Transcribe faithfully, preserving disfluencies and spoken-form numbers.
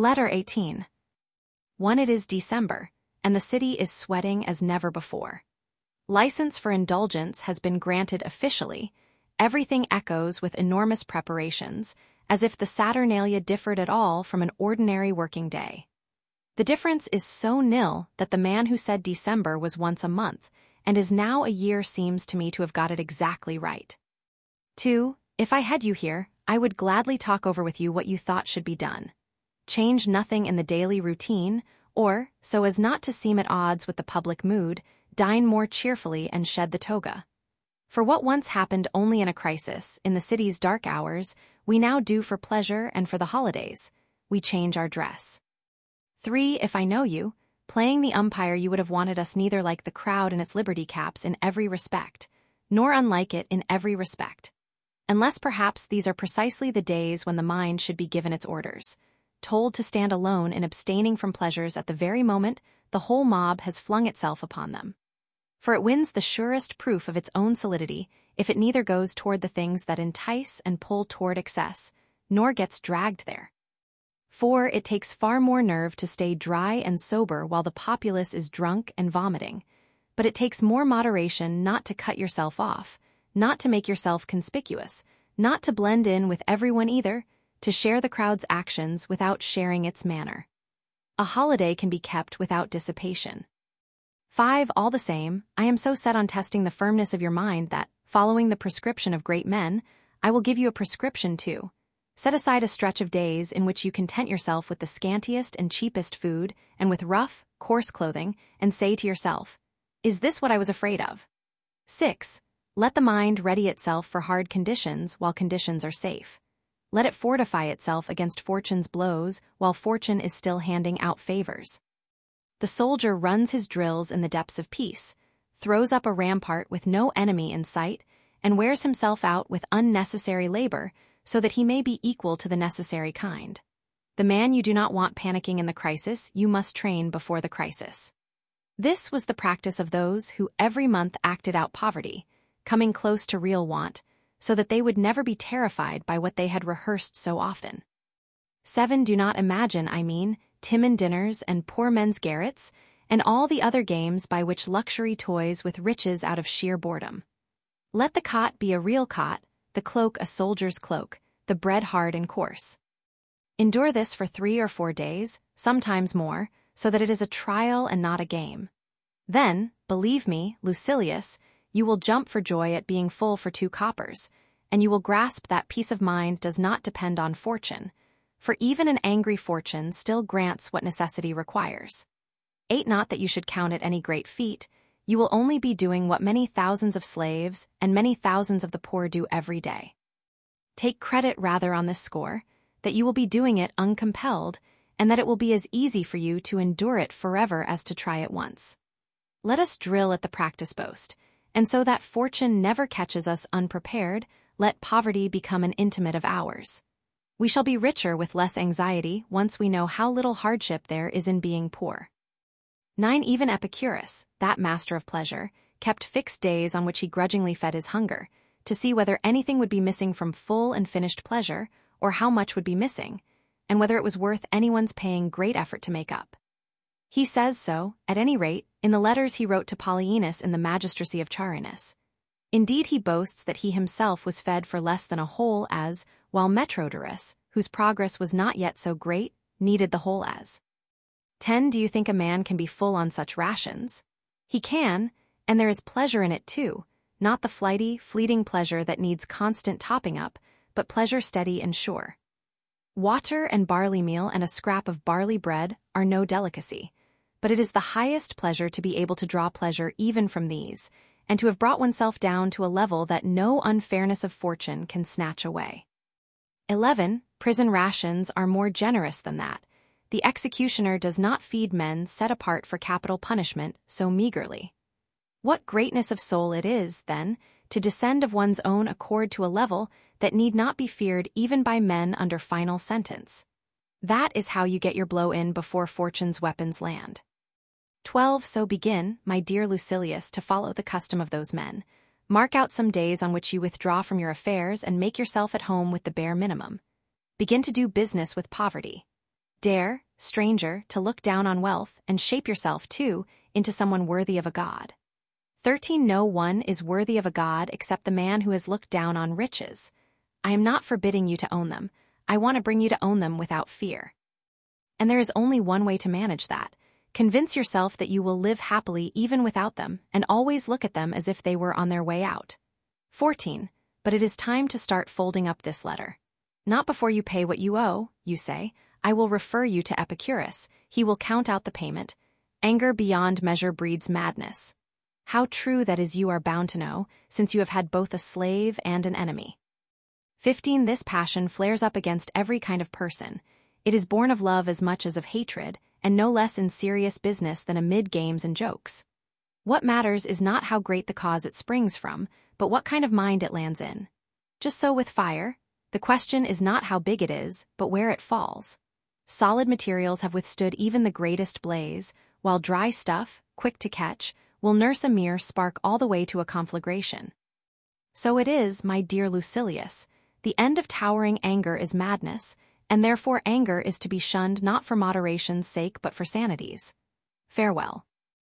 Letter eighteen. one It is December, and the city is sweating as never before. License for indulgence has been granted officially. Everything echoes with enormous preparations, as if the Saturnalia differed at all from an ordinary working day. The difference is so nil that the man who said December was once a month, and is now a year seems to me to have got it exactly right. two If I had you here, I would gladly talk over with you what you thought should be done. Change nothing in the daily routine, or, so as not to seem at odds with the public mood, dine more cheerfully and shed the toga. For what once happened only in a crisis, in the city's dark hours, we now do for pleasure and for the holidays. We change our dress. three If I know you, playing the umpire you would have wanted us neither like the crowd in its liberty caps in every respect, nor unlike it in every respect. Unless perhaps these are precisely the days when the mind should be given its orders, told to stand alone in abstaining from pleasures at the very moment the whole mob has flung itself upon them. For it wins the surest proof of its own solidity if it neither goes toward the things that entice and pull toward excess, nor gets dragged there. four It takes far more nerve to stay dry and sober while the populace is drunk and vomiting, but it takes more moderation not to cut yourself off, not to make yourself conspicuous, not to blend in with everyone either, to share the crowd's actions without sharing its manner. A holiday can be kept without dissipation. five All the same, I am so set on testing the firmness of your mind that, following the prescription of great men, I will give you a prescription too. Set aside a stretch of days in which you content yourself with the scantiest and cheapest food and with rough, coarse clothing, and say to yourself, "Is this what I was afraid of?" six Let the mind ready itself for hard conditions while conditions are safe. Let it fortify itself against fortune's blows while fortune is still handing out favors. The soldier runs his drills in the depths of peace, throws up a rampart with no enemy in sight, and wears himself out with unnecessary labor so that he may be equal to the necessary kind. The man you do not want panicking in the crisis, you must train before the crisis. This was the practice of those who every month acted out poverty, coming close to real want, so that they would never be terrified by what they had rehearsed so often. seven Do not imagine, I mean, Timon dinners and poor men's garrets, and all the other games by which luxury toys with riches out of sheer boredom. Let the cot be a real cot, the cloak a soldier's cloak, the bread hard and coarse. Endure this for three or four days, sometimes more, so that it is a trial and not a game. Then, believe me, Lucilius, you will jump for joy at being full for two coppers, and you will grasp that peace of mind does not depend on fortune, for even an angry fortune still grants what necessity requires. eight Not that you should count it any great feat, you will only be doing what many thousands of slaves and many thousands of the poor do every day. Take credit rather on this score, that you will be doing it uncompelled, and that it will be as easy for you to endure it forever as to try it once. Let us drill at the practice boast, and so that fortune never catches us unprepared, let poverty become an intimate of ours. We shall be richer with less anxiety once we know how little hardship there is in being poor. nine Even Epicurus, that master of pleasure, kept fixed days on which he grudgingly fed his hunger, to see whether anything would be missing from full and finished pleasure, or how much would be missing, and whether it was worth anyone's paying great effort to make up. He says so, at any rate, in the letters he wrote to Polyaenus in the magistracy of Charinus. Indeed, he boasts that he himself was fed for less than a whole as, while Metrodorus, whose progress was not yet so great, needed the whole as. ten Do you think a man can be full on such rations? He can, and there is pleasure in it too, not the flighty, fleeting pleasure that needs constant topping up, but pleasure steady and sure. Water and barley meal and a scrap of barley bread are no delicacy, but it is the highest pleasure to be able to draw pleasure even from these, and to have brought oneself down to a level that no unfairness of fortune can snatch away. eleven Prison rations are more generous than that. The executioner does not feed men set apart for capital punishment so meagerly. What greatness of soul it is, then, to descend of one's own accord to a level that need not be feared even by men under final sentence. That is how you get your blow in before fortune's weapons land. twelve So begin, my dear Lucilius, to follow the custom of those men. Mark out some days on which you withdraw from your affairs and make yourself at home with the bare minimum. Begin to do business with poverty. Dare, stranger, to look down on wealth and shape yourself, too, into someone worthy of a god. thirteen No one is worthy of a god except the man who has looked down on riches. I am not forbidding you to own them. I want to bring you to own them without fear. And there is only one way to manage that. Convince yourself that you will live happily even without them, and always look at them as if they were on their way out. fourteen But it is time to start folding up this letter. Not before you pay what you owe, you say. I will refer you to Epicurus. He will count out the payment. Anger beyond measure breeds madness. How true that is you are bound to know, since you have had both a slave and an enemy. fifteen This passion flares up against every kind of person. It is born of love as much as of hatred, and no less in serious business than amid games and jokes. What matters is not how great the cause it springs from, but what kind of mind it lands in. Just so with fire, the question is not how big it is, but where it falls. Solid materials have withstood even the greatest blaze, while dry stuff, quick to catch, will nurse a mere spark all the way to a conflagration. So it is, my dear Lucilius, the end of towering anger is madness, and therefore anger is to be shunned not for moderation's sake but for sanity's. Farewell.